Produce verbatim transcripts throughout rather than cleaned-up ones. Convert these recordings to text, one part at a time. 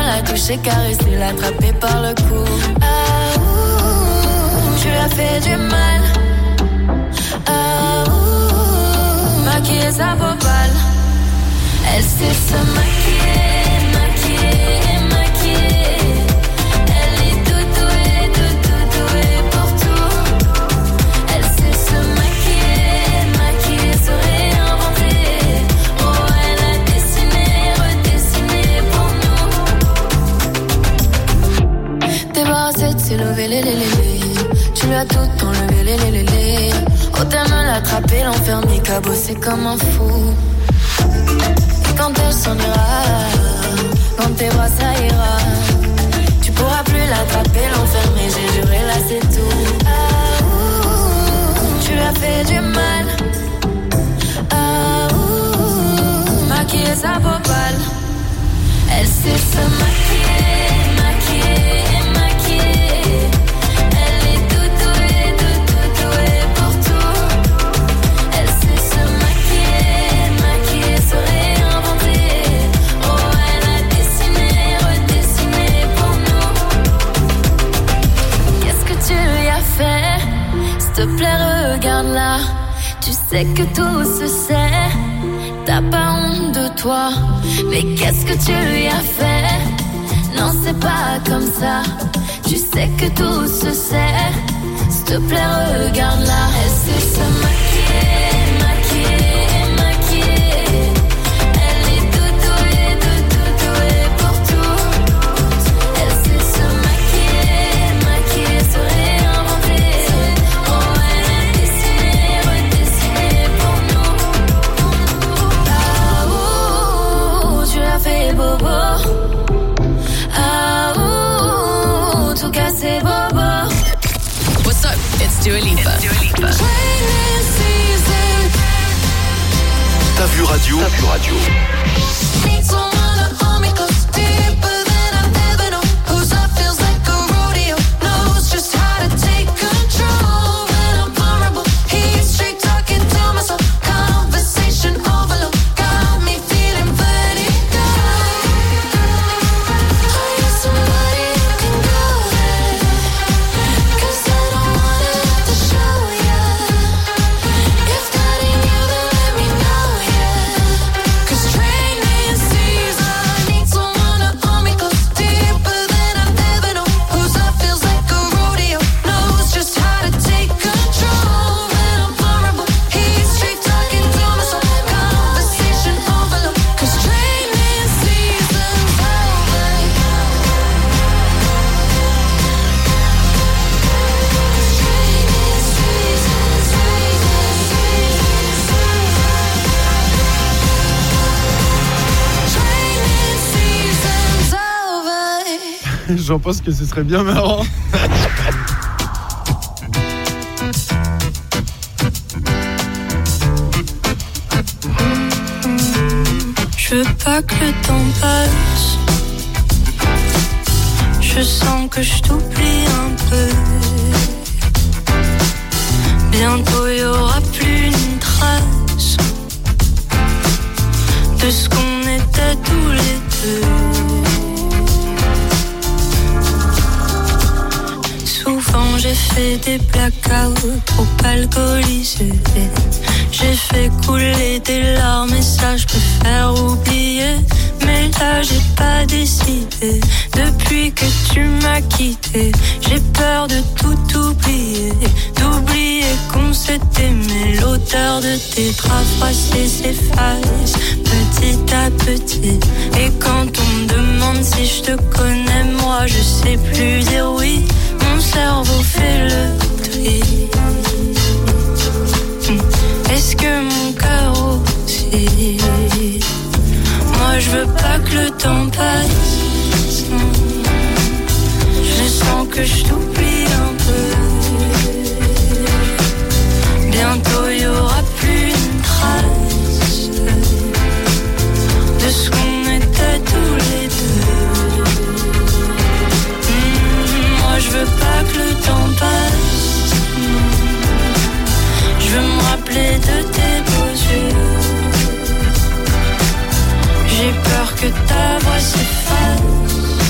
la toucher, caresser, l'attraper par le cou. Ah, ouh, tu lui as fait du mal. Ah, ouh, maquiller sa peau pâle. Elle sait se maquiller, maquiller, maquiller. Elle est tout douée, tout, tout douée pour tout. Elle sait se maquiller, maquiller, se réinventer. Oh, elle a dessiné, redessiné pour nous. Débarrassée de ses levées, les, les, les, les. Tu lui as tout enlevé, les, les, les, les. Au terme l'attraper, l'enfermer, cabosser comme un fou. Quand elle s'en ira, dans tes bras ça ira. Tu pourras plus l'attraper, l'enfermer, j'ai juré, là c'est tout. Ah, ouh, tu lui as fait du mal. Ah, ouh, maquiller sa peau pâle. Elle sait se maquiller, maquiller, maquiller. Elle est tout douée, tout, tout douée pour tout. Elle sait se maquiller, maquiller, se réinventer. S'il te plaît, regarde-la. Tu sais que tout se sait. T'as pas honte de toi. Mais qu'est-ce que tu lui as fait? Non, c'est pas comme ça. Tu sais que tout se sait. S'il te plaît, regarde-la. Elle sait se maquiller, maquiller, maquiller. Elle est tout douée, tout, tout douée pour tout. Elle sait se maquiller, maquiller, se réinventer. Fait bobo, ah ouh, tout casser bobo. What's up? It's Dua Lipa. It's Dua Lipa. T'as vu radio? T'as vu radio. J'en pense que ce serait bien marrant. Je veux pas que le temps passe. Je sens que je t'oublie un peu. Bientôt y aura plus une trace de ce qu'on était tous les deux. Souvent j'ai fait des blackouts trop alcoolisés. J'ai fait couler des larmes et ça je peux faire oublier. Mais là j'ai pas décidé. Depuis que tu m'as quitté, j'ai peur de tout oublier. D'oublier qu'on s'est aimé. L'odeur de tes draps froissés s'efface petit à petit. Et quand on me demande si je te connais, moi je sais plus dire oui. Mon cerveau fait le tri. Est-ce que mon cœur aussi? Moi je veux pas que le temps passe. Je sens que je t'oublie un peu. Bientôt y aura plus une trace de ce qu'on était tous les deux. Mmh, moi je veux pas que le temps passe. Je veux me rappeler de tes beaux yeux. J'ai peur que ta voix s'efface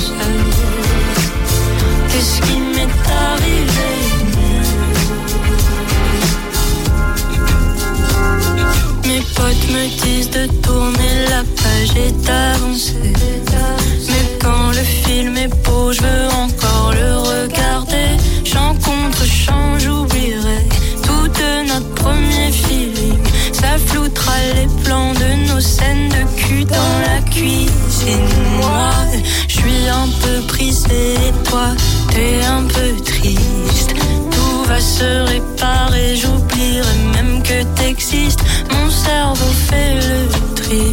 se réparer, j'oublierai même que t'existes. Mon cerveau fait le tri.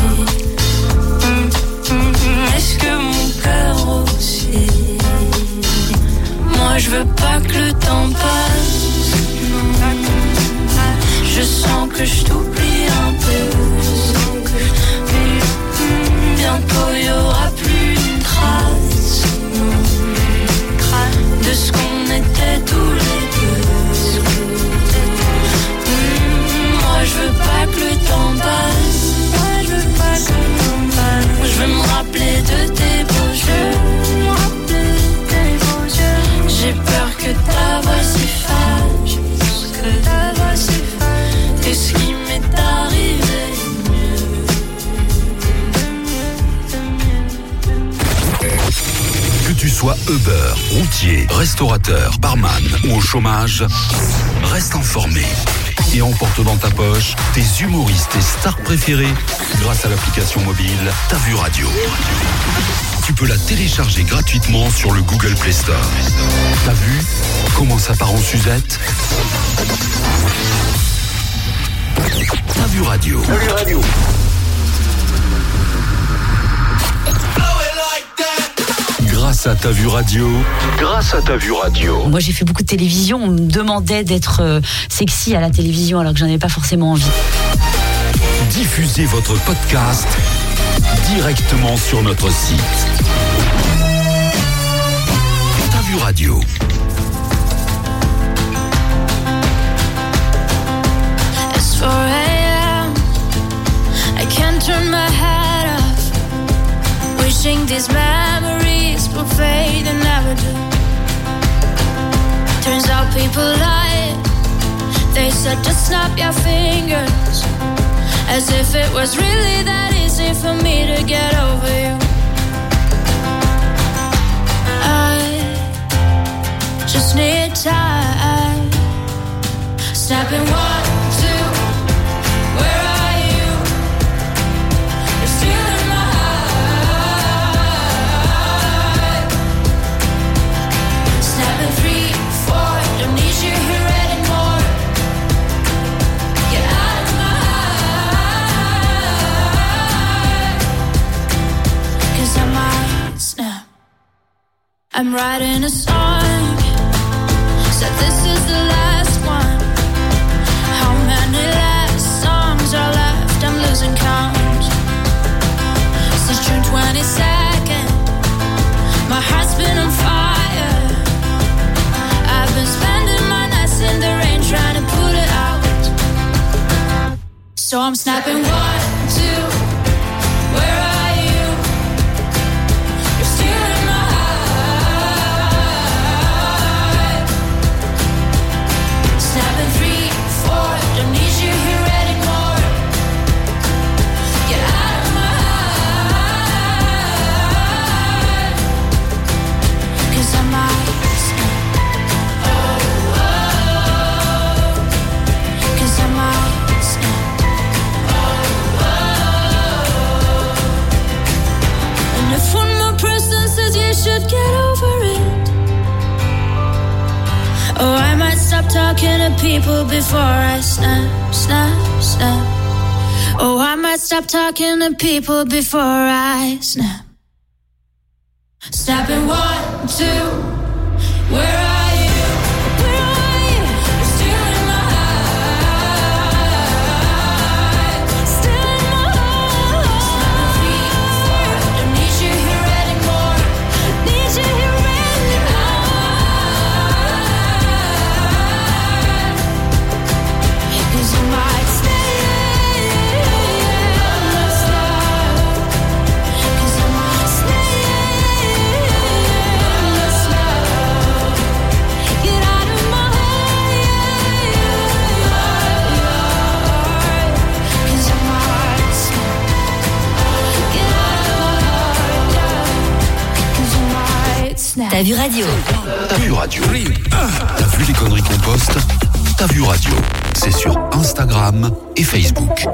Est-ce que mon cœur aussi? Moi je veux pas que le temps passe, non. Je sens que je t'oublie un peu. Bientôt y aura plus une trace, non, de ce qu'on était tous les deux. Moi je veux pas que le temps passe. Moi je veux pas que le temps passe. Je veux me rappeler de tes beaux yeux. J'ai peur que ta voix s'efface, que ta voix s'efface. Et ce qui m'est arrivé mieux. Que tu sois Uber, routier, restaurateur, barman ou au chômage, reste informé et emporte dans ta poche tes humoristes et stars préférés grâce à l'application mobile Ta Vue Radio. Tu peux la télécharger gratuitement sur le Google Play Store. T'as vu comment ça part en Suzette? Ta Vue Radio. Ta Vue Radio. Grâce à Ta Vue Radio, grâce à Ta Vue Radio. Moi j'ai fait beaucoup de télévision, on me demandait d'être euh, sexy à la télévision alors que j'en avais pas forcément envie. Diffusez votre podcast directement sur notre site. Ta Vue Radio. It's four a.m. I can't turn my head off. Wishing these memories will fade and never do. Turns out people lie. They said just snap your fingers, as if it was really that easy for me to get over you. I just need time. Snapping one, two, where are you? You're still in my heart. Snapping three, four, don't need you here anymore. Get out of my heart. Cause I might snap. I'm writing a song, said this is the last one. How many last songs are left? I'm losing count. Since June twenty-second, my heart's been on fire. I've been spending my nights in the rain trying to put it out. So I'm snapping one, two, where are you? You're still in my heart. Snapping three, four, don't need you here anymore. Get out of my heart. Cause I might snap. Oh, oh. Cause I might snap. Oh, oh. And if one more person says you should get over it, oh, I might stop talking to people before I snap, snap, snap. Oh, I might stop talking to people before I snap. Snapping one, two, where are you? Where are you? You're still in my heart. Still in my heart. Snapping three, four, don't need you here anymore. Need you here anymore. Cause you might stay. Cause I might stay. Get out of my heart. Cause I might snap. Get out of my heart. Cause I might snap. Ta Vue Radio. Ta Vue Radio. T'as vu les conneries qu'on poste? Ta Vue Radio. C'est sur Instagram et Facebook.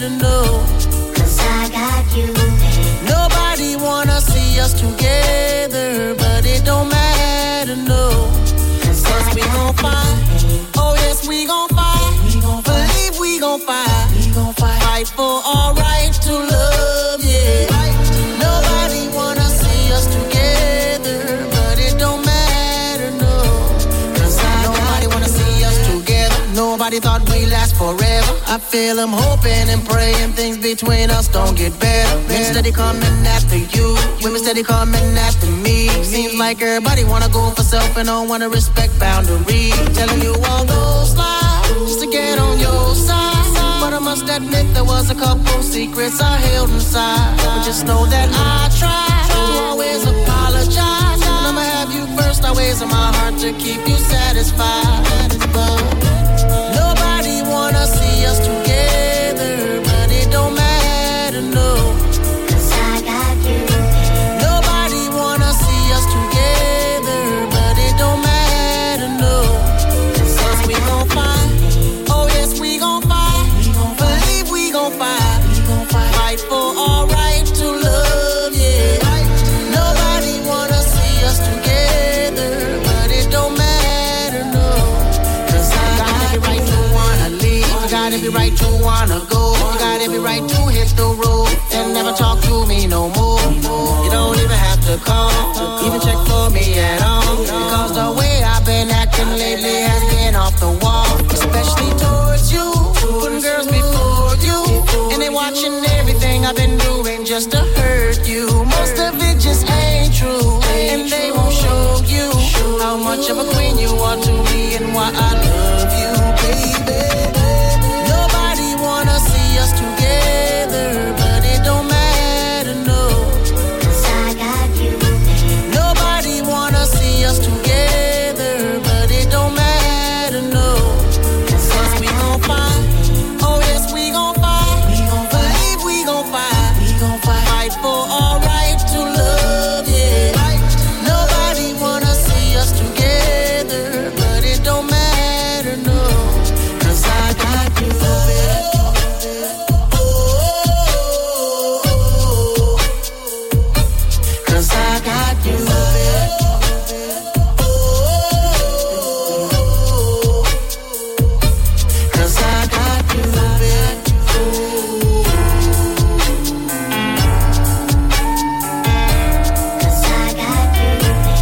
matter, no. Cause I got you, babe. Nobody wanna see us together, but it don't matter, no. Cause we gon' fight. Oh yes, we gon' fight. We gon' believe we gon' fight. We gon' fight. Fight for our right to love, yeah. Nobody wanna see us together, but it don't matter, no. Cause I nobody wanna see us together. Nobody thought we'd last forever. I feel I'm hoping and praying things between us don't get better. Men steady coming after you, women steady coming after me. Seems like everybody wanna go for self and don't wanna respect boundaries. Telling you all those lies just to get on your side. But I must admit there was a couple secrets I held inside. But just know that I tried to always apologize. And I'ma have you first always in my heart to keep you satisfied. But nobody wanna see us together, but it don't matter, no. Cause I got you. Nobody wanna see us together, but it don't matter, no. Cause we gon' fight. Oh yes, we gon' fight. We gon' believe we gon' fight. We gon' fight. Fight for our right to love, yeah. Nobody wanna see us together, but it don't matter, no. Cause I got every right to wanna leave. I got every right to wanna go. I got every right to hit the road and never talk to me no more. You don't even have to call, even check for me at all. Because the way I've been acting lately has been off the wall. Especially towards you, putting girls before you. And they watching everything I've been doing just to hurt you. Most of it just ain't true, and they won't show you how much of a queen you are to me and why I love you, baby. Nobody wanna see us together, but it don't matter, no. Cause I got you, baby. Nobody wanna see us together, but it don't matter, no. Cause we gon' fight. Oh yes, we gon' fight. We gon' believe we gon' fight. We gon' fight. Fight for our right to love, yeah. Nobody wanna see us together, but it don't matter, no. Cause I got you, baby. Cause I got you, baby. Cause I got you, baby. Cause I got you,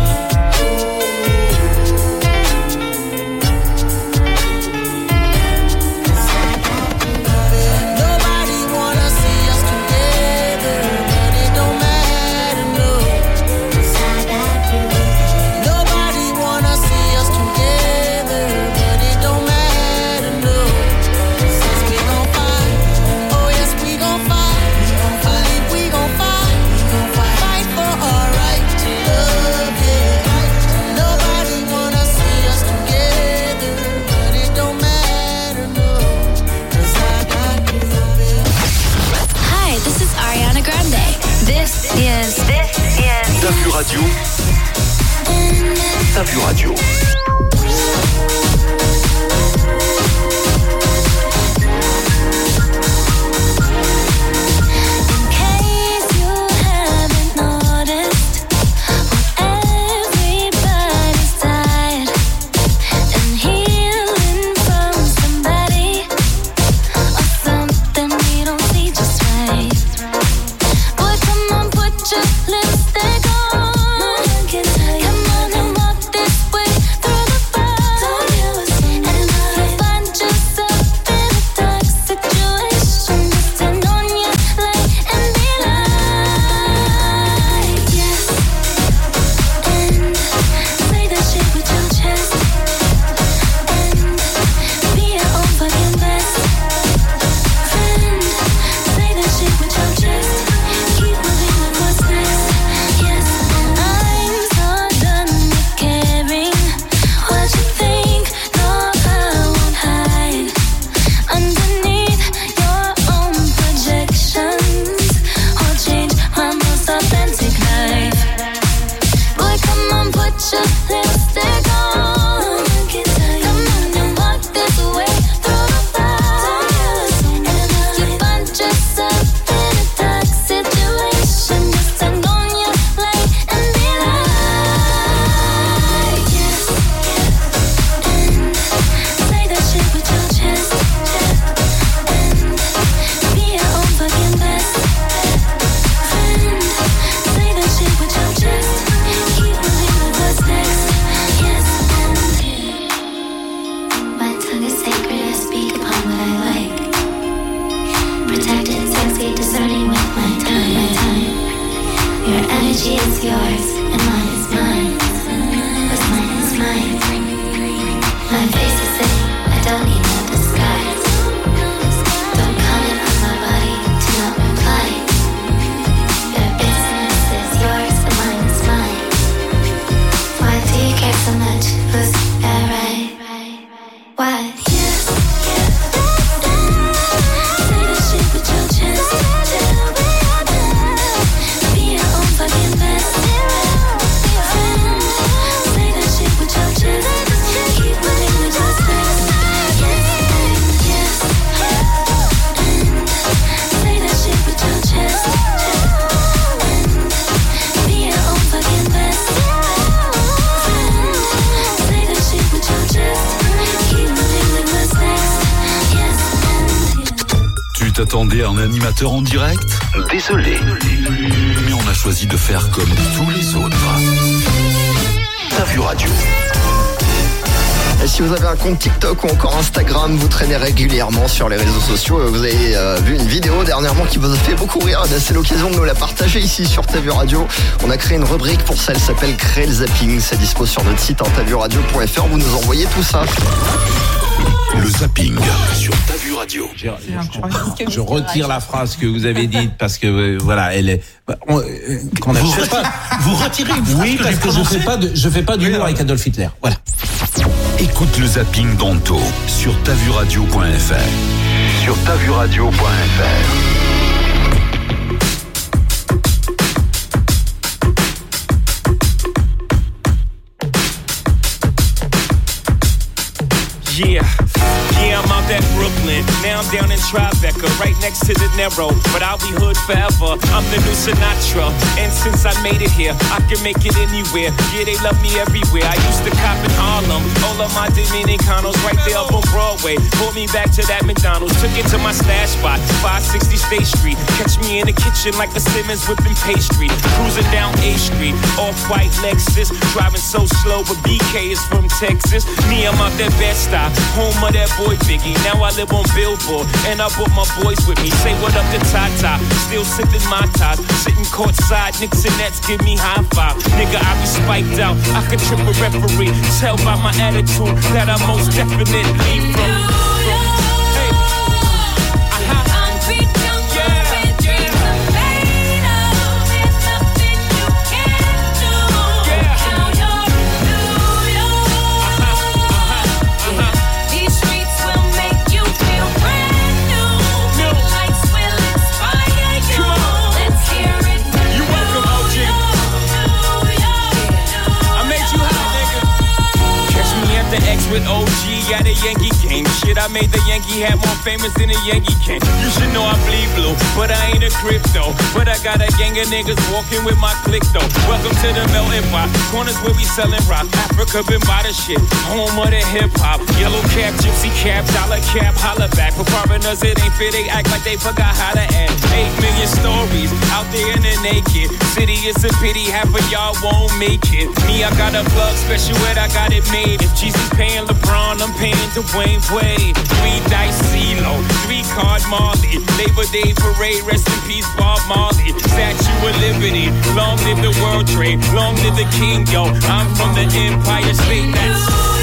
nobody wanna see us together, but it don't matter, no. Cause I got you. Nobody wanna see us together, but it don't matter, no. Cause we gon' fight. Oh yes, we gon' fight. Believe we gon' fight. Fight for our right to love, yeah. Nobody wanna see us together, but it don't matter, no. Cause I got you, baby. Hi, this is Ariana Grande. This is this is T'as vu radio? T'as vu radio? In case you haven't noticed, everybody's tired and healing from somebody or something we don't see just right. Boy, come on, put your lipstick on. Come on and walk this way. The She is yours and mine is mine. What's mine is mine. My face is it, I don't need no disguise. Don't comment on my body, do not reply. Your business is yours and mine is mine. Why do you care so much? Who's that right? Why? T'attendais un animateur en direct ? Désolé. Mais on a choisi de faire comme tous les autres. T'as vu Radio. Et si vous avez un compte TikTok ou encore Instagram, vous traînez régulièrement sur les réseaux sociaux, vous avez euh, vu une vidéo dernièrement qui vous a fait beaucoup rire, c'est l'occasion de nous la partager ici sur T'as vu Radio. On a créé une rubrique pour ça, elle s'appelle Créer le zapping, c'est dispo sur notre site hein, t'as vu radio point f r, vous nous envoyez tout ça. Le zapping sur T'as vu Radio. Je retire la phrase que vous avez dite parce que euh, voilà, elle est. On, euh, qu'on a, vous, je retirez, pas, vous retirez une phrase oui, que parce que je fais pas de, je fais pas d'humour avec Adolf Hitler. Voilà. Écoute le zapping d'Anto sur t'as vu radio point f r. Sur t'as vu radio point f r. Yeah, yeah, I'm out at Brooklyn. Now I'm down in Tribeca, right next to the Narrow. But I'll be hood forever. I'm the new Sinatra. And since I made it here, I can make it anywhere. Yeah, they love me everywhere. I used to cop in Harlem. All of my Dominicanos right there up on Broadway. Pulled me back to that McDonald's. Took it to my stash spot, five sixty State Street. Catch me in the kitchen like a Simmons whipping pastry. Cruising down A Street, off-white Lexus. Driving so slow, but B K is from Texas. Me, I'm out that Bed-Stuy, home of that boy Biggie. Now I live on Billboard, and I brought my boys with me. Say what up to Tata, still sipping my ties. Sitting courtside, Knicks and Nets give me high five. Nigga, I be spiked out, I could trip a referee. Tell by my attitude that I'm most definitely from. With O G at a Yankee game. Shit, I made the Yankee hat more famous than a Yankee can. You should know I bleed blue, but I ain't a crypto. But I got a gang of niggas walking with my click though. Welcome to the melting pot. Corners where we selling rock. Africa been by the shit. Home of the hip hop. Yellow cap, gypsy cap, dollar cap, holla back. For foreigners it ain't fair, they act like they forgot how to act. Eight million stories out there in the naked city. It's a pity half of y'all won't make it. Me, I got a plug special ed, I got it made. If Jeezy's paying LeBron, I'm paying Dwayne Wade. Three dice CeeLo, three card Marley. Labor Day parade, rest in peace Bob Marley. Statue of Liberty, long live the World Trade, long live the King, yo. I'm from the Empire State, that's...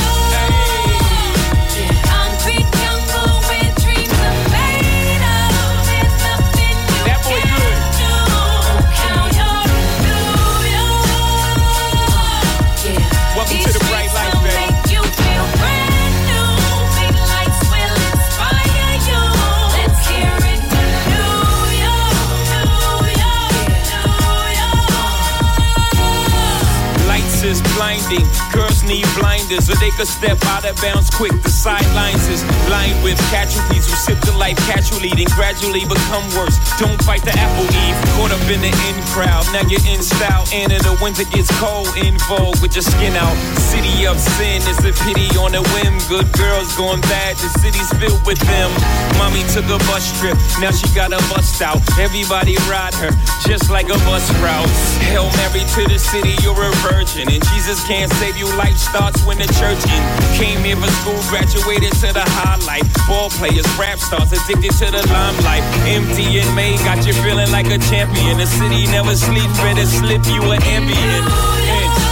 Blinding, girls need blinders so they could step out of bounds quick. The sidelines is blind with casualties who sip the life casually, then gradually become worse. Don't fight the apple eve, caught up in the in crowd. Now you're in style, and in the winter gets cold. In vogue with your skin out. City of sin is a pity on a whim. Good girls going bad, the city's filled with them. My mommy took a bus trip, now she got a bust out. Everybody ride her, just like a bus route. Hail Mary to the city, you're a virgin. And Jesus can't save you, life starts when the church in. Came here for school, graduated to the highlight. Ball players, rap stars, addicted to the limelight. Empty and May got you feeling like a champion. The city never sleeps, better slip you an ambient. And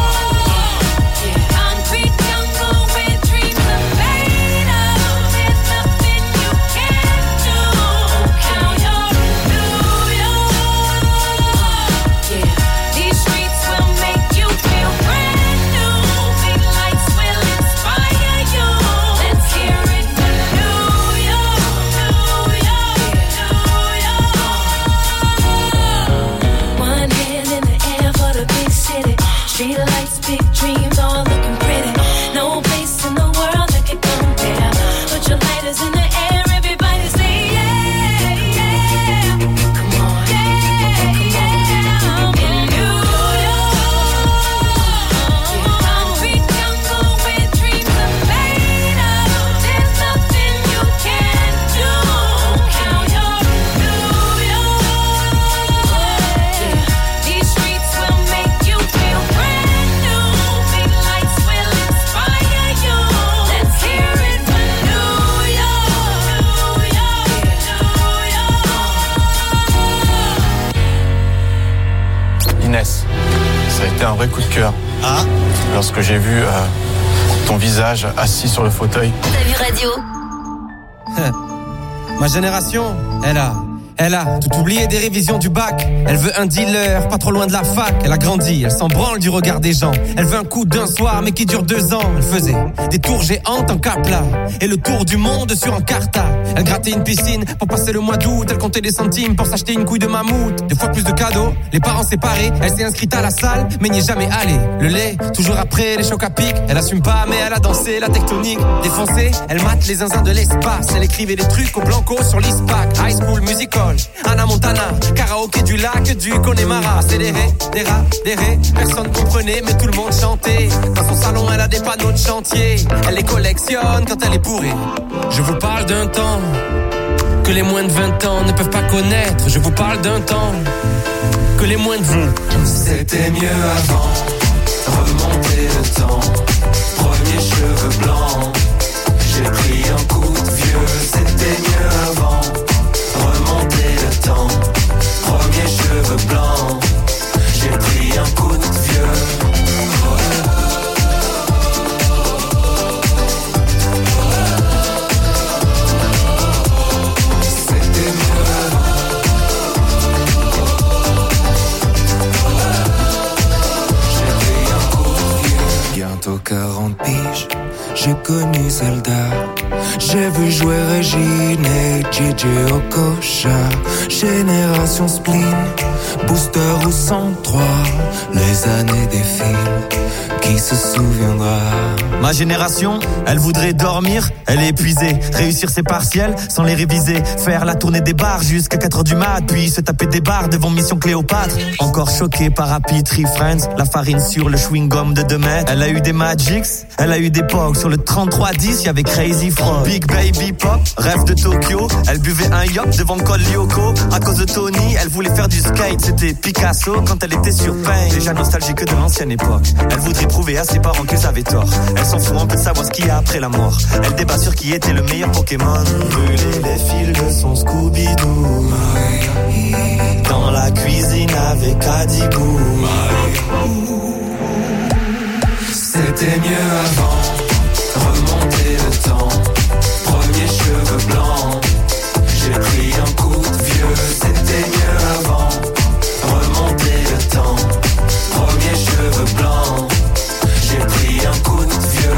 street lights, big dreams, all looking pretty. No place in the world that can compare. Put your lighters in the air, everybody say yeah, yeah. Come on, yeah, yeah. I'm in New York, concrete jungle where dreams are made of. There's nothing you can't do. Now you're in New York. Yeah. These streets will make you feel brand new. Big lights will inspire you. Let's hear it for New York, New York, New York. Inès, ça a été un vrai coup de cœur. Ah. Lorsque j'ai vu euh, ton visage assis sur le fauteuil. T'as vu radio? Ma génération, elle a, elle a tout oublié des révisions du bac. Elle veut un dealer, pas trop loin de la fac. Elle a grandi, elle s'en branle du regard des gens. Elle veut un coup d'un soir, mais qui dure deux ans. Elle faisait des tours géantes en Capla et le tour du monde sur Encarta. Elle grattait une piscine pour passer le mois d'août. Elle comptait des centimes pour s'acheter une couille de mammouth. Deux fois plus de cadeaux, les parents séparés. Elle s'est inscrite à la salle, mais n'y est jamais allée. Le lait, toujours après les chocs à pic. Elle assume pas, mais elle a dansé la tectonique. Défoncée, elle mate les zinzins de l'espace. Elle écrivait des trucs au blanco sur l'ISPAC. High School Musical, Anna Montana, karaoké du lac du Connemara. C'est des ré, des rats, des ré. Personne comprenait, mais tout le monde chantait. Dans son salon, elle a des panneaux de chantier. Elle les collectionne quand elle est bourrée. Je vous parle d'un temps que les moins de vingt ans ne peuvent pas connaître. Je vous parle d'un temps que les moins de vingt. C'était mieux avant, remonter le temps. Premier cheveux blancs, j'ai pris un coup de vieux. C'était mieux avant, remonter le temps. Premier cheveux blancs, j'ai pris un coup de vieux. Bientôt quarante piges, j'ai connu Zelda. J'ai vu jouer Régine et J J Okocha. Génération spleen, booster ou cent trois. Les années défilent, qui se souviendra? Ma génération, elle voudrait dormir, elle est épuisée. Réussir ses partiels sans les réviser. Faire la tournée des bars jusqu'à quatre heures du mat. Puis se taper des bars devant Mission Cléopâtre. Encore choquée par Happy Tree Friends. La farine sur le chewing-gum de deux mètres. Elle a eu des Magics, elle a eu des Pogs. Sur le trente-trois dix, y'avait Crazy Frog. Big Baby Pop, rêve de Tokyo. Elle buvait un yacht devant Col Lyoko. À cause de Tony, elle voulait faire du skate. C'était Picasso quand elle était sur Pain. Déjà nostalgique de l'ancienne époque. Elle voudrait prouver à ses parents qu'ils avaient tort. Elle s'en fout un peu de savoir ce qu'il y a après la mort. Elle débat sur qui était le meilleur Pokémon. Brûler les fils de son Scooby-Doo. Dans la cuisine avec Adibou. C'était mieux avant, remonter le temps. Premier cheveux blancs, j'ai pris un coup de vieux. C'était mieux avant, remonter le temps. Premier cheveux blancs, j'ai pris un coup de vieux.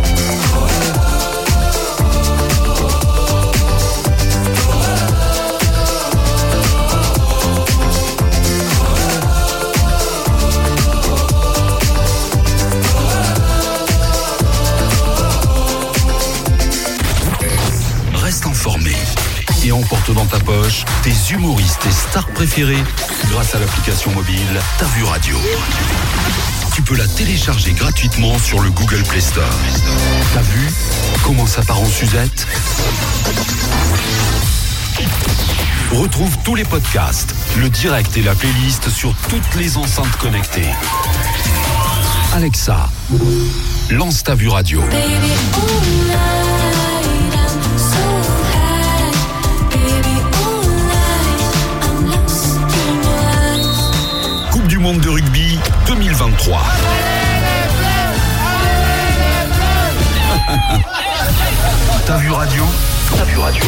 Reste informé et emporte dans ta poche tes humoristes et stars préférés grâce à l'application mobile T'as vu radio. Tu peux la télécharger gratuitement sur le Google Play Store. T'as vu comment ça part en Suzette? Retrouve tous les podcasts, le direct et la playlist sur toutes les enceintes connectées. Alexa, lance Ta Vue Radio. Coupe du monde de rugby deux mille vingt-trois. Ta Vue Radio, Ta Vue Radio.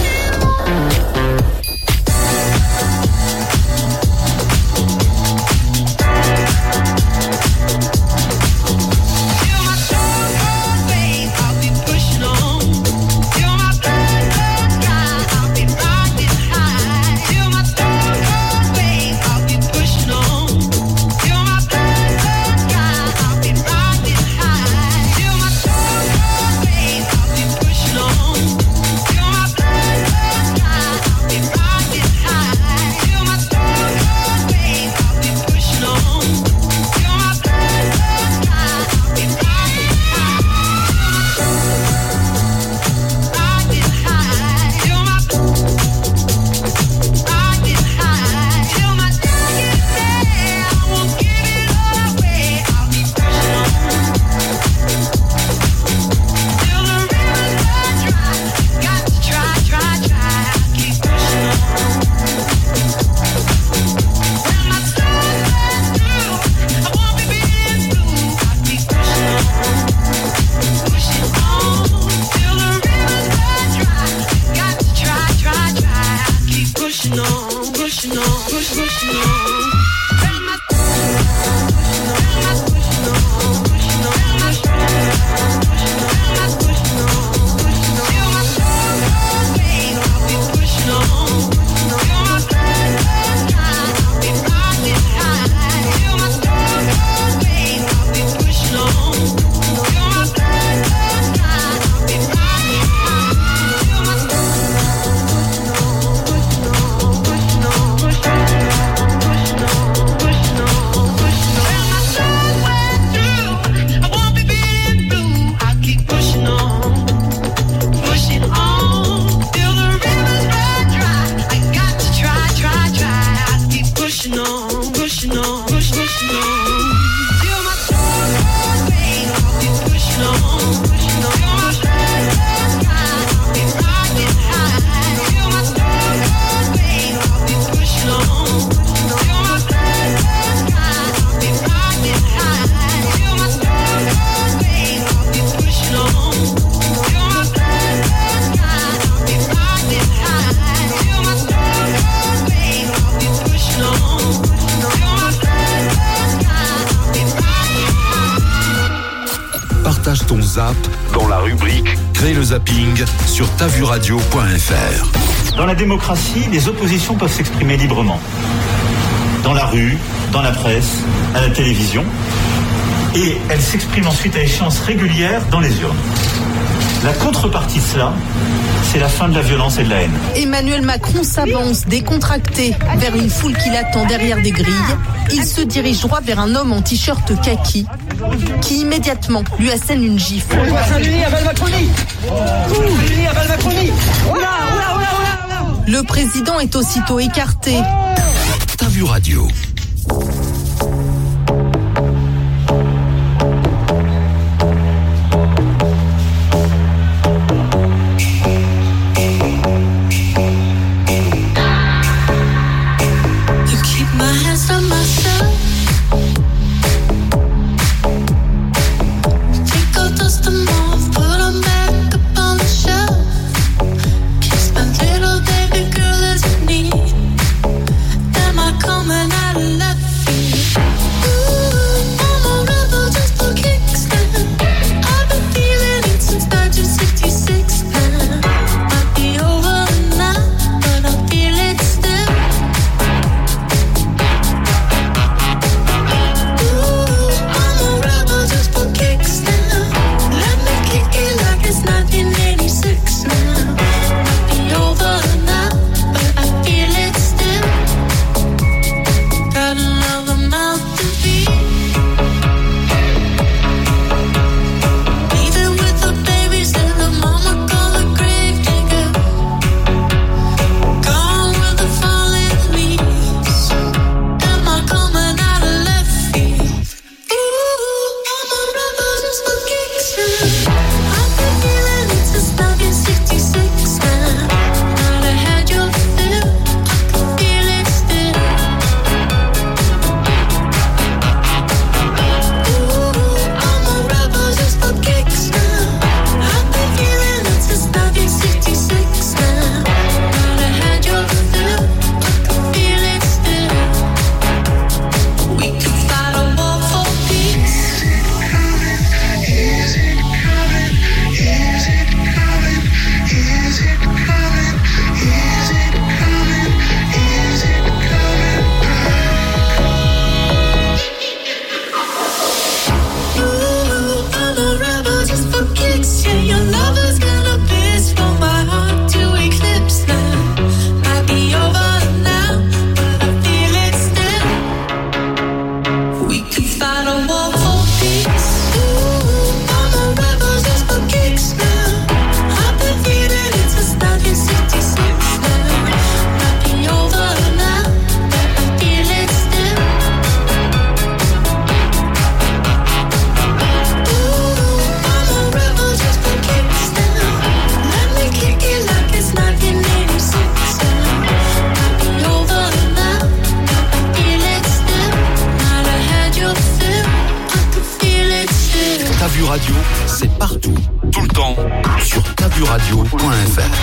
Ton zap dans la rubrique Crée le zapping sur ta vue radio point f r. Dans la démocratie, les oppositions peuvent s'exprimer librement. Dans la rue, dans la presse, à la télévision. Et elles s'expriment ensuite à échéances régulières dans les urnes. La contrepartie de cela, c'est la fin de la violence et de la haine. Emmanuel Macron s'avance décontracté vers une foule qui l'attend derrière des grilles. Il se dirige droit vers un homme en t-shirt kaki qui immédiatement lui assène une gifle. Le président est aussitôt écarté. Ta Vue Radio. Coming out of left field. radio point f r.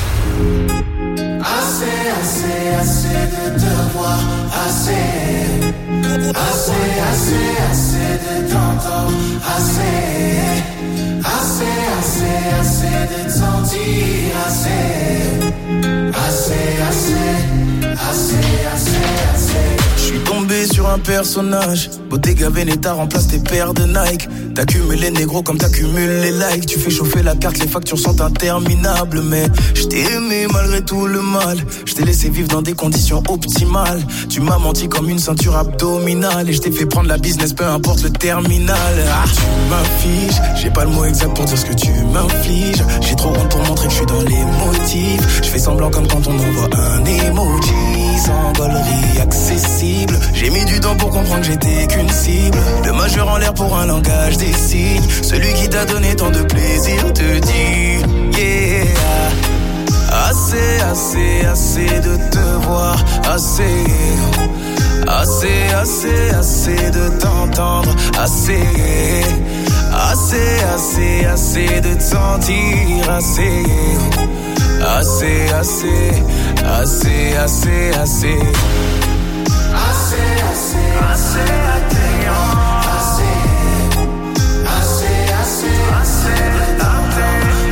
Assez, assez, assez de te voir, assez, assez, assez, assez de t'entendre, assez, assez, assez, assez de te sentir, assez, assez, assez, assez, assez, assez. Je suis tombé sur un personnage, Bottega Veneta remplace tes paires de Nike. T'accumules les négros comme t'accumules les likes. Tu fais chauffer la carte, les factures sont interminables. Mais je t'ai aimé malgré tout le mal. Je t'ai laissé vivre dans des conditions optimales. Tu m'as menti comme une ceinture abdominale. Et je t'ai fait prendre la business, peu importe le terminal. Ah, tu m'affiches, j'ai pas le mot exact pour dire ce que tu m'infliges. J'ai trop honte pour montrer que je suis dans les motifs. Je fais semblant comme quand on envoie un emoji. Sans gaulerie accessible. J'ai mis du temps pour comprendre que j'étais qu'une cible. Le majeur en l'air pour un langage des signes. Celui qui t'a donné tant de plaisir te dit yeah. Assez, assez, assez de te voir. Assez, assez, assez, assez de t'entendre. Assez, assez, assez, assez de te sentir. Assez, assez, assez, assez, assez, assez. Assez, assez, assez attrayant. Assez, assez, assez, assez de t'entendre.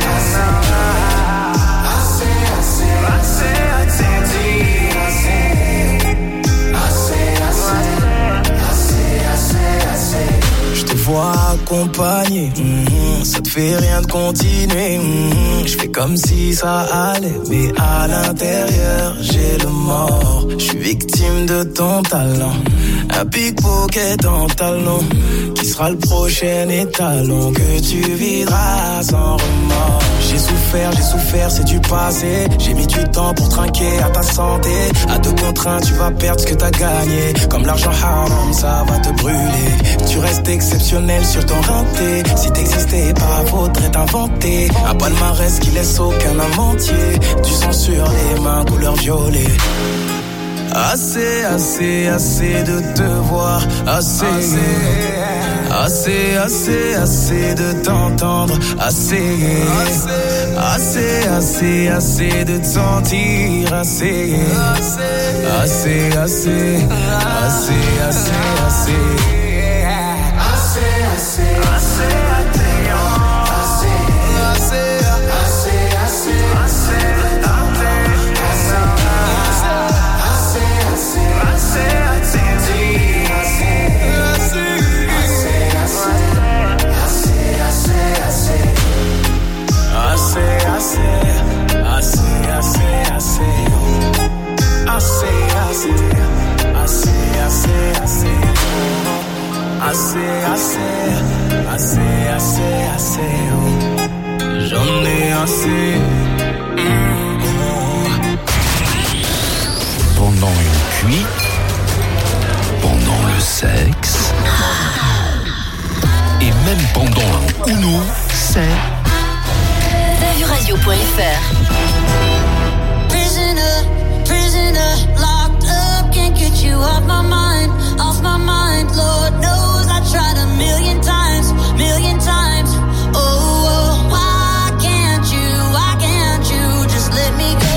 Assez, assez, assez, assez, assez, assez, assez, assez. Je te vois accompagné, mmh, ça te fait rien de continuer. Mmh, je fais comme si ça allait, mais à l'intérieur j'ai le mort. Je suis victime de ton talent, un pickpocket en talon. Qui sera le prochain étalon que tu videras sans remords? J'ai souffert, j'ai souffert, c'est du passé. J'ai mis du temps pour trinquer à ta santé. À deux contre un, tu vas perdre ce que t'as gagné. Comme l'argent haram, ça va te brûler. Tu restes exceptionnel sur ton rinté. Si t'existais pas, faudrait t'inventer un palmarès qui laisse aucun inventier. Du sang sur les mains, couleur violet. Assez, assez, assez de te voir. Assez, assez, assez, assez de t'entendre. Assez, assez, assez, assez de te sentir. Assez, assez, assez, assez, assez, assez. Assez, assez, assez attrayant. Assez, assez, assez, assez, assez de t'entendre. Assez, assez, assez, assez, assez, assez, assez, j'en ai assez. Pendant une cuite, pendant le sexe, et même pendant un Uno, c'est Vue radio point f r. Prisoner, prisoner, locked up, can't get you off my mind, off my mind. Lord knows I tried a million times, million times. Oh, oh, why can't you, why can't you just let me go?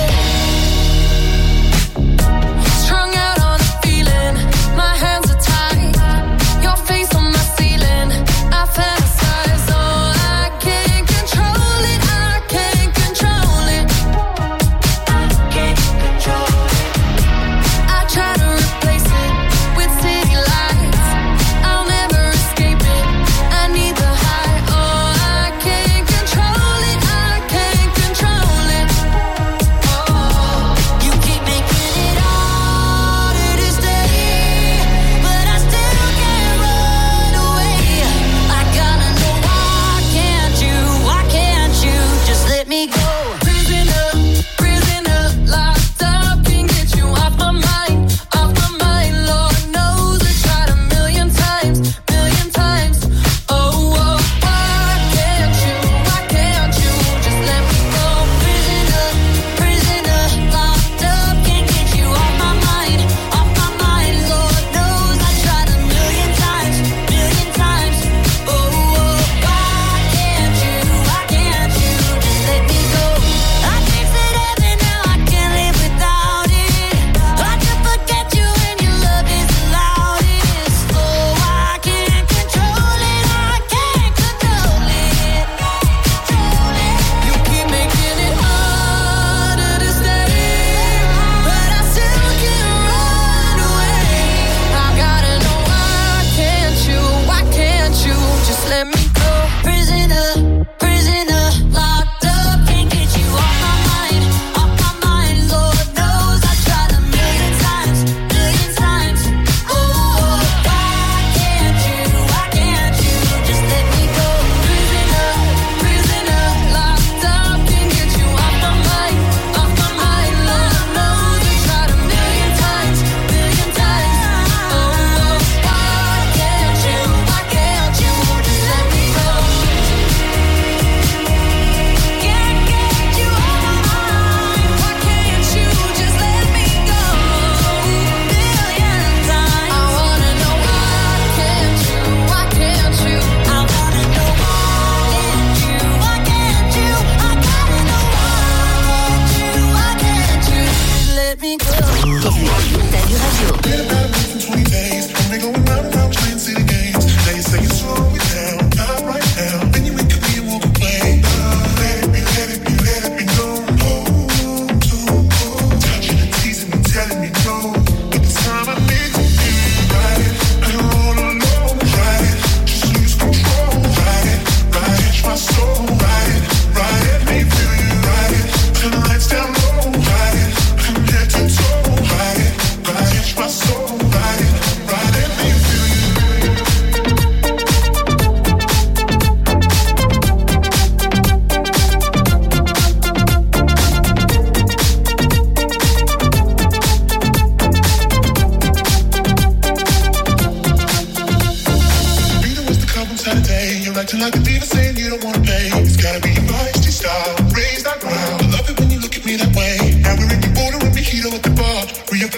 Strung out on a feeling, my hands are tied, your face on my ceiling, I fantasize. Oh, I can't control it, I can't control it.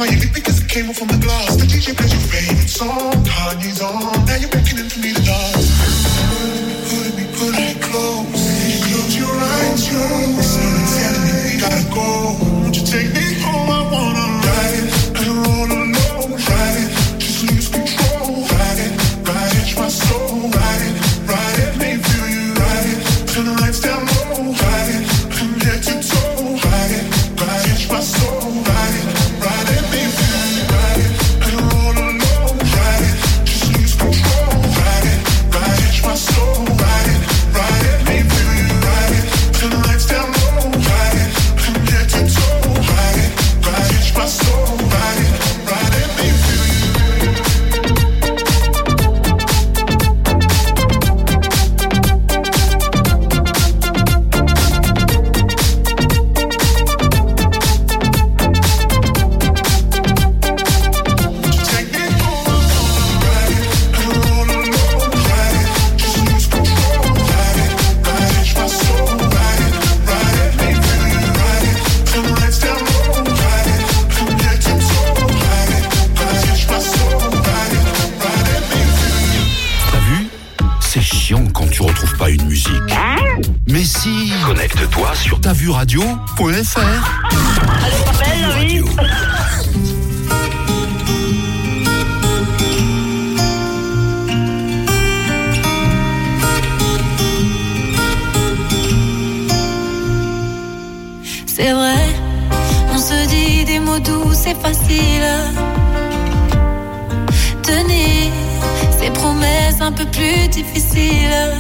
flying because it came off from the glass. The D J plays your favorite song, Kanye's on. Now you're beckoning for me to dance. Put me, put me close. Close your eyes, you're someone's telling me we gotta go. Won't you take me home? I wanna ride it. I don't wanna know, ride it. Just lose control, ride it, ride it, my soul, ride it, ride it, make me feel you, ride it. Turn the lights down low, ride it, from head to toe, ride it, ride it, my soul, ride it, ride it, make me feel you, ride it. I don't wanna know, ride it, just lose control, ride it, ride it, my soul, ride it, ride it, make me feel you, ride it. Turn the lights down low, ride it, from head to toe, ride it, ride it, my soul, ride it, ride it, make me feel you. Quand tu retrouves pas une musique. Mais si, connecte-toi sur ta vue radio point f r. Allez, pas belle, la vie. C'est vrai, on se dit des mots doux, c'est facile. Tenir ces promesses un peu plus difficiles.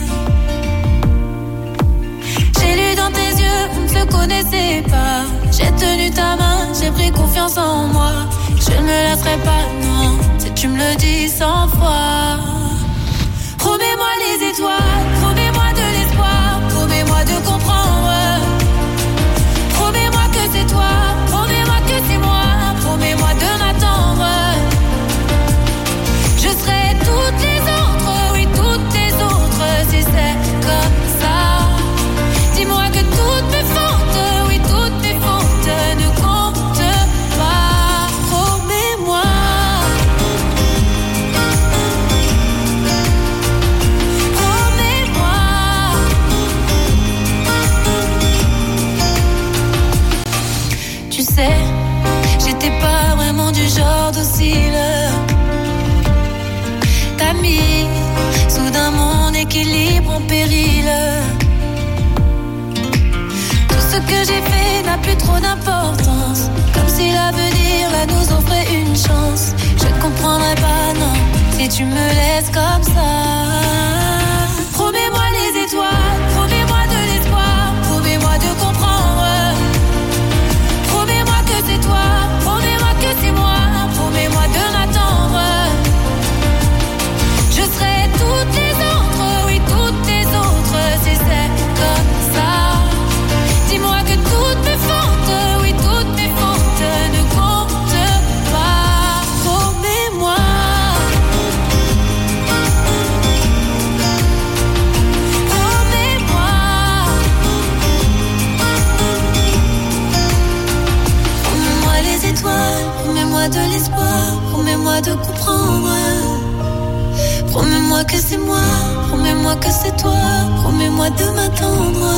J'ai lu dans tes yeux, on ne se connaissait pas. J'ai tenu ta main, j'ai pris confiance en moi. Je ne me laisserai pas, non, si tu me le dis cent fois. Promets-moi les étoiles, promets-moi de l'espoir, promets-moi de comprendre. Promets-moi que c'est toi, promets-moi que c'est moi, promets-moi de m'attendre. Je serai toutes les autres, oui toutes les autres, si c'est comme ça. Dis-moi que toutes mes fautes, oui toutes mes fautes ne comptent pas. Promets-moi. Promets-moi. Tu sais, j'étais pas vraiment du genre docile. T'as mis soudain mon équilibre en péril. Tout ce que j'ai fait n'a plus trop d'importance. Comme si l'avenir là nous offrait une chance. Je ne comprendrais pas, non, si tu me laisses comme ça. Promets-moi les étoiles, promets-moi de l'espoir, promets-moi de comprendre. Promets-moi que c'est toi, promets-moi que c'est moi, promets-moi de m'attendre. Je serai toutes les autres, oui toutes les autres, si c'est comme ça. Dis-moi que toutes mes fautes, oui toutes mes fautes ne comptent pas. Promets-moi. Promets-moi. Promets-moi les étoiles, promets-moi de l'espoir, promets-moi de comprendre. Promets-moi que c'est moi, promets-moi que c'est toi, promets-moi de m'attendre.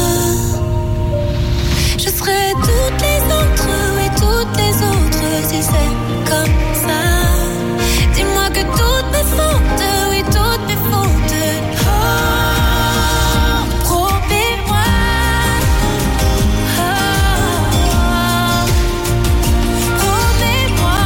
Je serai toutes les autres, oui toutes les autres, si c'est comme ça. Dis-moi que toutes mes fautes, oui toutes mes fautes. Oh, promets-moi. Oh, promets-moi.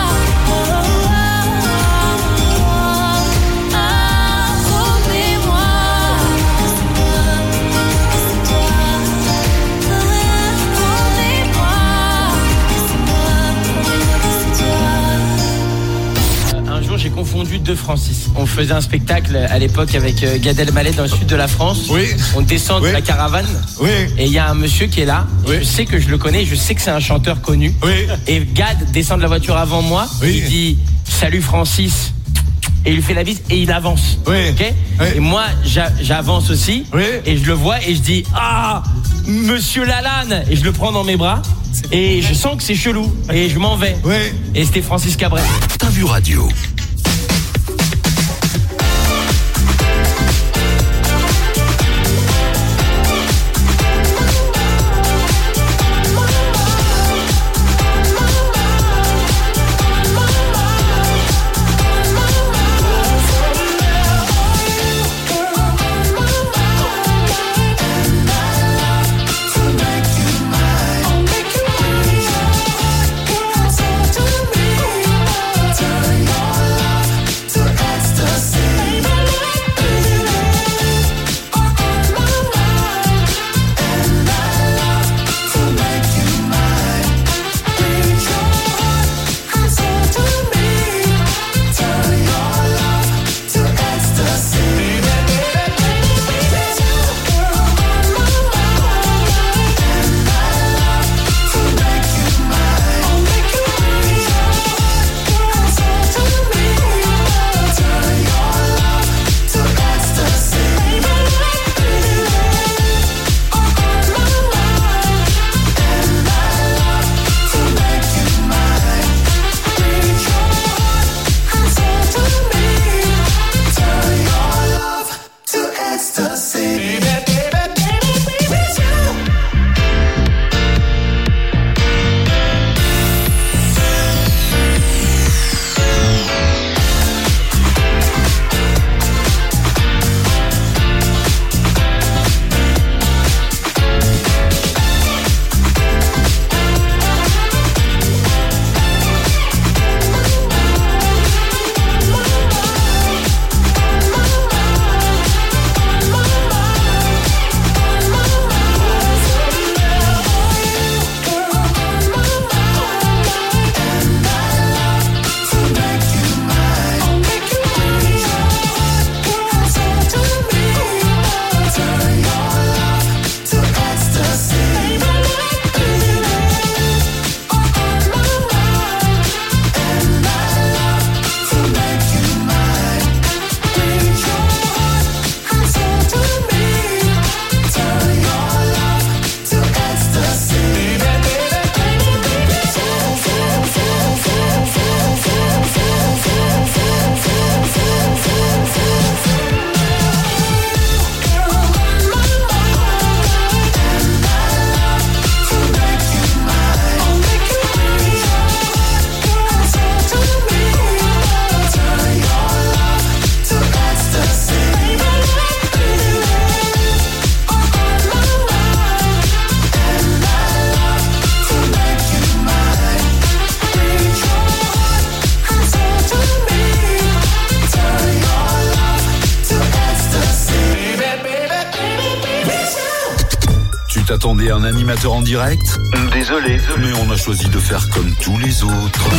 J'ai confondu deux Francis. On faisait un spectacle à l'époque avec Gad Elmaleh dans le sud de la France. Oui. On descend oui. de la caravane. Oui. Et il y a un monsieur qui est là. Oui. Je sais que je le connais. Je sais que c'est un chanteur connu. Oui. Et Gad descend de la voiture avant moi. Oui. Il dit salut Francis. et il lui fait la bise et il avance. Oui. Ok. Oui. Et moi, j'a- j'avance aussi. Oui. Et je le vois et je dis ah, Monsieur Lalanne, et je le prends dans mes bras et je sens que c'est chelou et je m'en vais. Oui. Et c'était Francis Cabrel. T'as vu radio. T'attendais un animateur en direct ? Désolé, mais on a choisi de faire comme tous les autres.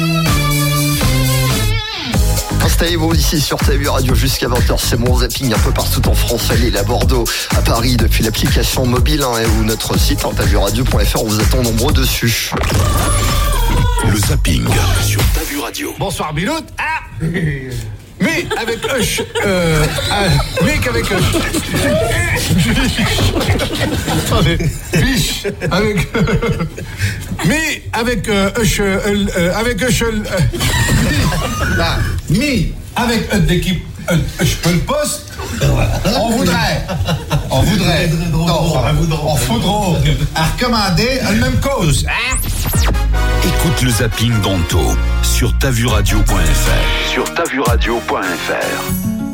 Installez-vous ici sur T V Radio jusqu'à vingt heures, c'est mon zapping un peu partout en France, à Lille, à Bordeaux, à Paris, depuis l'application mobile hein, ou notre site hein, tavu radio point f r, on vous attend nombreux dessus. Le zapping sur Tavu Radio. Bonsoir Bilout. Ah mais avec Hush, euh, euh, Mick avec Hush. Attendez, Biche avec, euh, mais avec euh, Hush, euh, euh, avec Hush, euh, là, mi avec Hush d'équipe, Hush le poste. On voudrait, on voudrait, non, on voudrait, à recommander la même cause. Hein? Écoute le zapping d'Anto sur tavu radio point f r. Sur tavu radio point f r.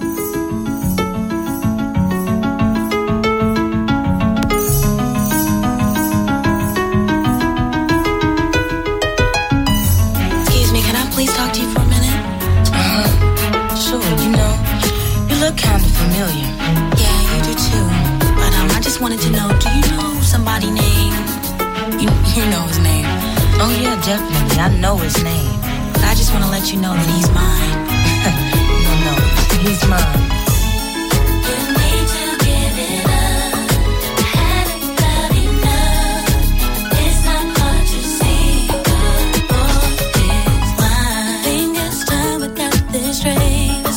Excuse me, can I please talk to you for a minute? Uh, sure, you know, you look kind of familiar. Yeah, you do too. But um, I just wanted to know, do you know somebody named, you, you know his name? Oh yeah, definitely, I know his name. But I just want to let you know that he's mine. No, no, he's mine. This race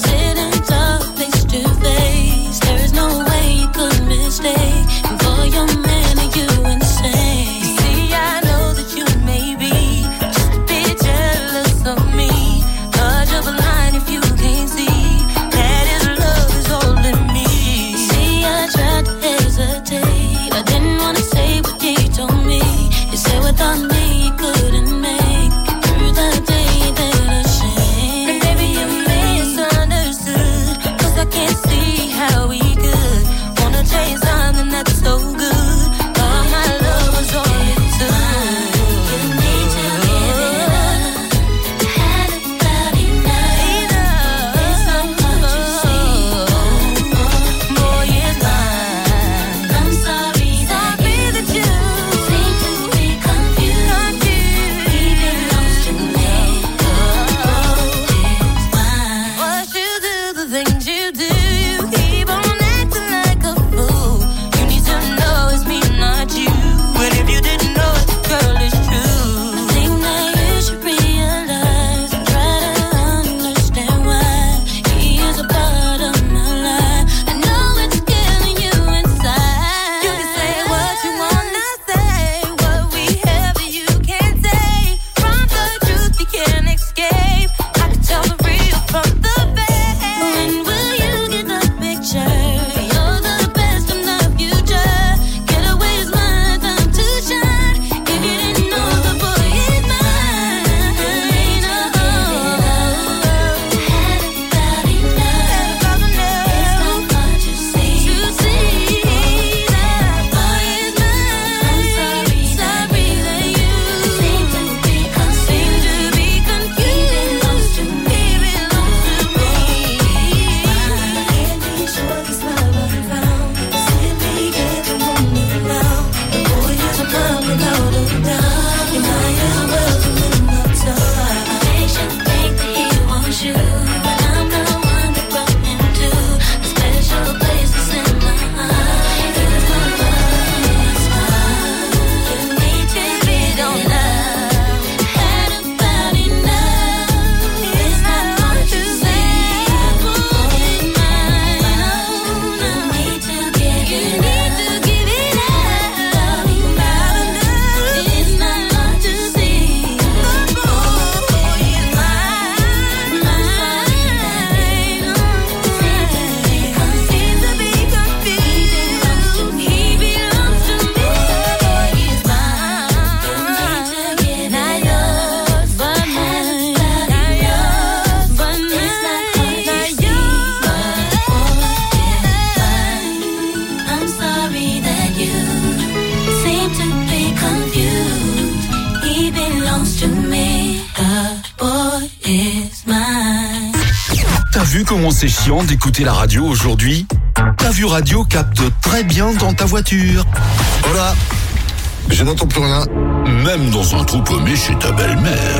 comment c'est chiant d'écouter la radio aujourd'hui? T'as vu Radio capte très bien dans ta voiture. Voilà, je n'entends plus rien. Même dans un trou paumé chez ta belle-mère.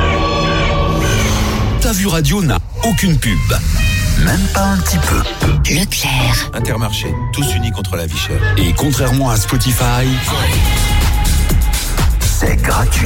T'as vu Radio n'a aucune pub. Même pas un petit peu. Leclerc. Intermarché, tous unis contre la vie chère. Et contrairement à Spotify, c'est gratuit.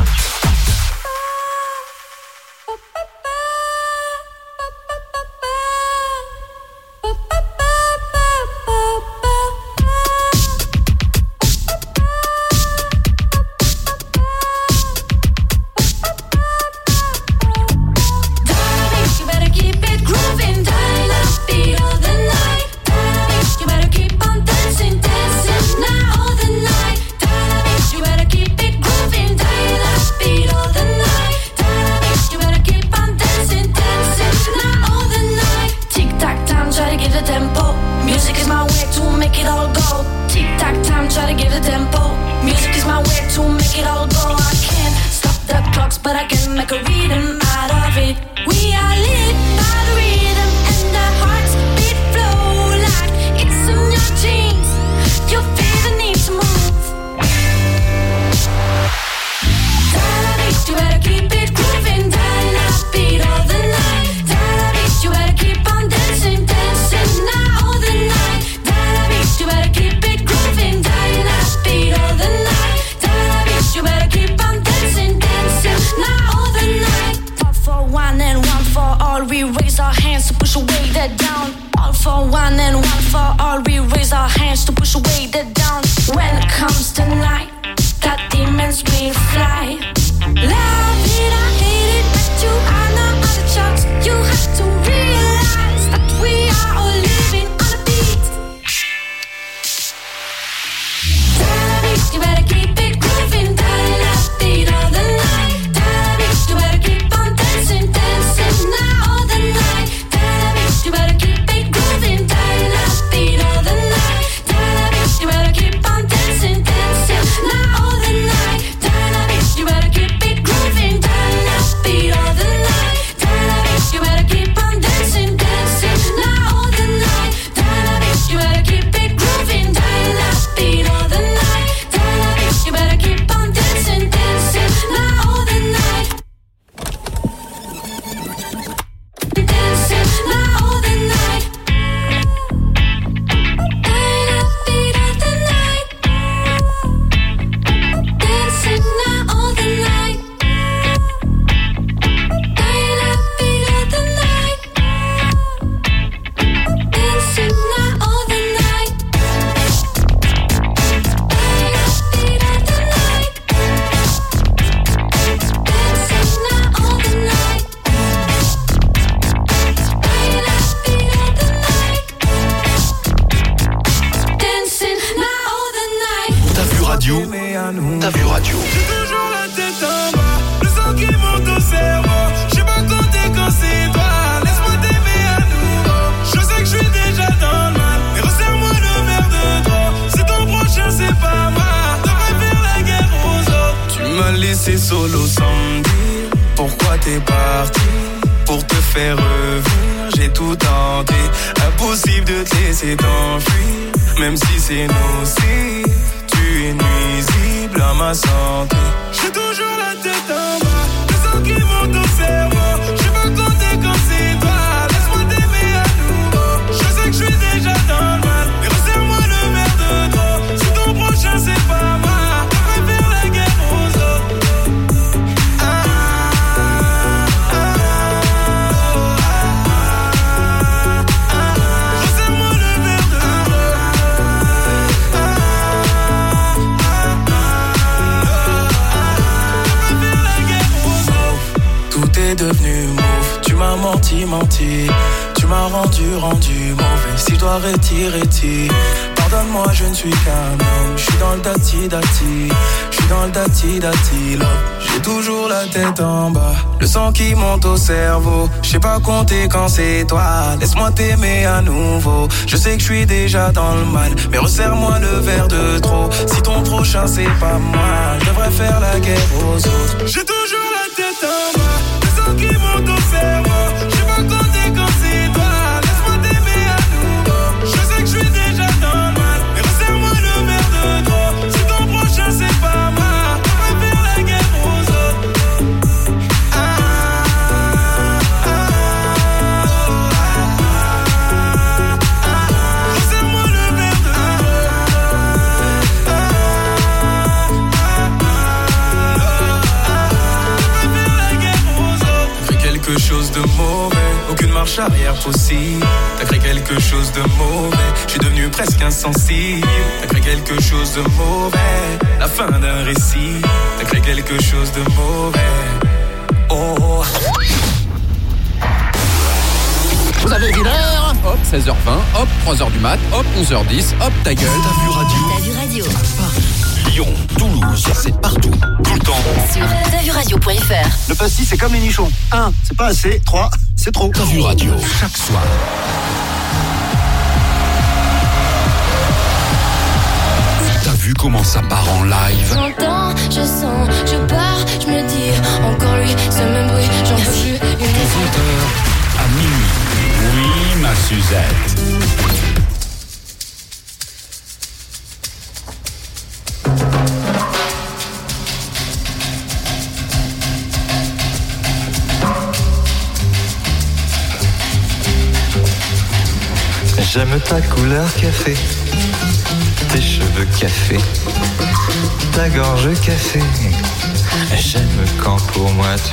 T'as vu Radio. J'ai toujours la tête en bas, le sang qui monte au cerveau. Je sais pas compter quand c'est toi. Laisse-moi t'aimer à nouveau. Je sais que je suis déjà dans le mal, mais resserre-moi le verre de trop. C'est ton prochain, c'est pas moi. Devrais faire la guerre aux autres. Tu m'as laissé solo sans me dire pourquoi t'es parti. Pour te faire revenir, j'ai tout tenté. Impossible de te laisser t'enfuir, même si c'est nocif. Tu es nuisible à ma santé. J'ai toujours la tête en bas, le sang qui monte au cerveau. Je sais pas compter quand c'est toi. Laisse-moi t'aimer à nouveau. Je sais que je suis déjà dans le mal, mais resserre-moi le verre de trop. Si ton prochain c'est pas moi, devrais faire la guerre aux autres. Devenu mauve, tu m'as menti, menti. Tu m'as rendu, rendu mauvais. Si je dois retirer, retire. Pardonne-moi, je ne suis qu'un homme. Je suis dans le dati, dati. Je suis dans le dati, dati, love. J'ai toujours la tête en bas, le sang qui monte au cerveau. Je sais pas compter quand c'est toi. Laisse-moi t'aimer à nouveau. Je sais que je suis déjà dans le mal, mais resserre-moi le verre de trop. Si ton prochain c'est pas moi, je devrais faire la guerre aux autres. J'ai toujours la tête en bas, qui monte au cerveau. Je sais pas compter quand c'est quelque chose de mauvais, aucune marche arrière possible. T'as créé quelque chose de mauvais, je suis devenu presque insensible. T'as créé quelque chose de mauvais, la fin d'un récit. T'as créé quelque chose de mauvais. Oh. Vous avez vu l'heure? Hop, seize heures vingt, hop, trois heures du mat, hop, onze heures dix, hop, ta gueule. T'as vu radio? T'as vu radio? Lyon, Toulouse, c'est partout, tout le temps. Sur t'as vu radio point f r. Le pastis, c'est comme les nichons. Un, c'est pas assez. Trois, c'est trop. T'as vu radio, chaque soir. T'as vu comment ça part en live? J'entends, je sens, je pars, je me dis encore lui, ce même bruit, j'en peux plus. De vingt heures à minuit. Oui, ma Suzette. J'aime ta couleur café, tes cheveux café, ta gorge café. J'aime quand pour moi tu